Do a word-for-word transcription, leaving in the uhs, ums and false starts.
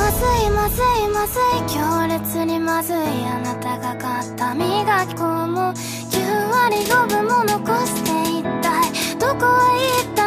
まずいまずいまずい強烈にまずいあなたが買った磨き粉もきゅう割ごぶも残して一体どこへ行った